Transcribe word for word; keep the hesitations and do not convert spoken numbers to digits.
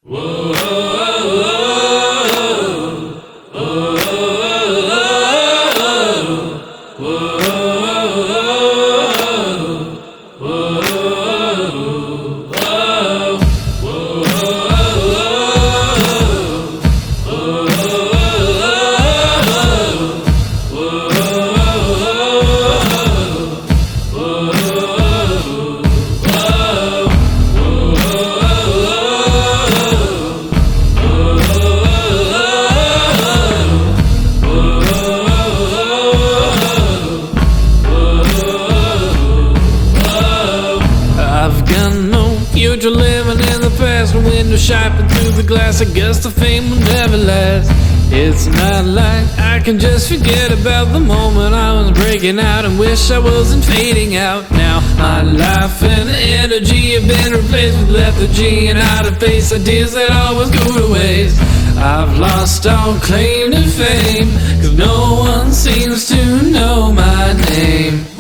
Future living in the past, a window shopping through the glass. I guess the fame will never last. It's not like I can just forget about the moment I was breaking out and wish I wasn't fading out. Now my life and energy have been replaced with lethargy and out of face ideas that always go to waste. I've lost all claim to fame, 'cause no one seems to know my name.